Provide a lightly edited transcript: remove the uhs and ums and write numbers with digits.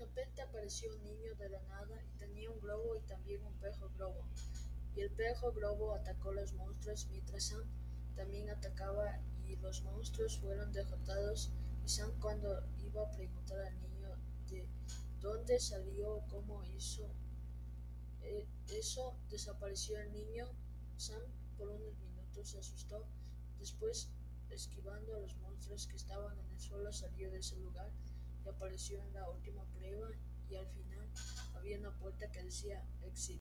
repente apareció un niño de la nada y tenía un globo y también un perro globo. Y el perro globo atacó a los monstruos mientras Sam también atacaba y los monstruos fueron derrotados. Y Sam, cuando iba a preguntar al niño de dónde salió o cómo hizo eso, desapareció el niño. Sam por unos minutos se asustó. Después, esquivando a los monstruos que estaban en el suelo, salió de ese lugar y apareció en la última prueba, y al final había una puerta que decía Exit.